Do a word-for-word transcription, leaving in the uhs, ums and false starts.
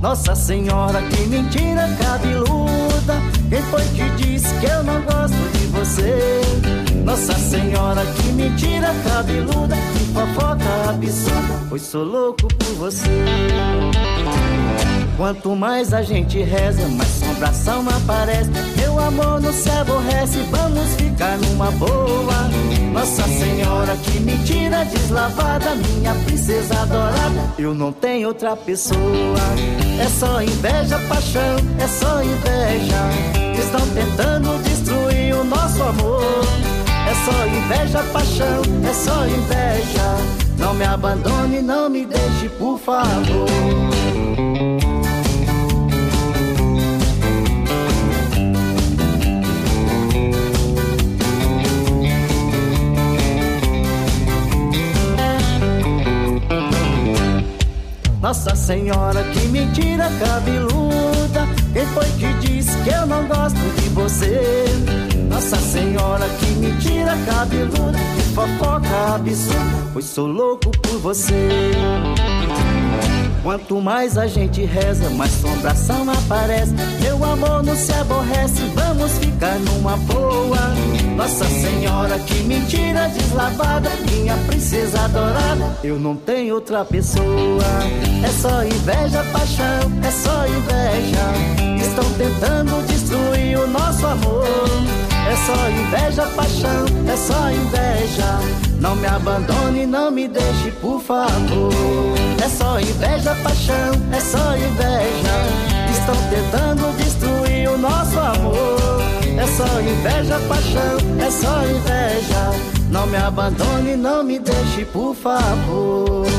Nossa Senhora, que mentira cabeluda. Quem foi que disse que eu não gosto de você? Nossa Senhora, que mentira cabeluda. Que fofoca absurda, pois sou louco por você. Quanto mais a gente reza, mais assombração aparece. Meu amor não se aborrece, vamos ficar numa boa. Nossa Senhora, que mentira deslavada. Minha princesa adorada, eu não tenho outra pessoa. É só inveja, paixão, é só inveja. Estão tentando destruir o nosso amor. É só inveja, paixão, é só inveja. Não me abandone, não me deixe, por favor. Nossa Senhora, que mentira cabeluda. Quem foi que disse que eu não gosto de você? Nossa Senhora, que mentira cabeluda. Que fofoca absurda, pois sou louco por você. Quanto mais a gente reza, mais assombração aparece. Meu amor não se aborrece, vamos ficar numa boa. Nossa Senhora, que mentira deslavada. Minha princesa adorada, eu não tenho outra pessoa. É só inveja, paixão, é só inveja. Estão tentando destruir o nosso amor. É só inveja, paixão, é só inveja. Não me abandone, não me deixe, por favor. É só inveja, paixão, é só inveja. Estão tentando destruir o nosso amor. É só inveja, paixão, é só inveja. Não me abandone, não me deixe, por favor.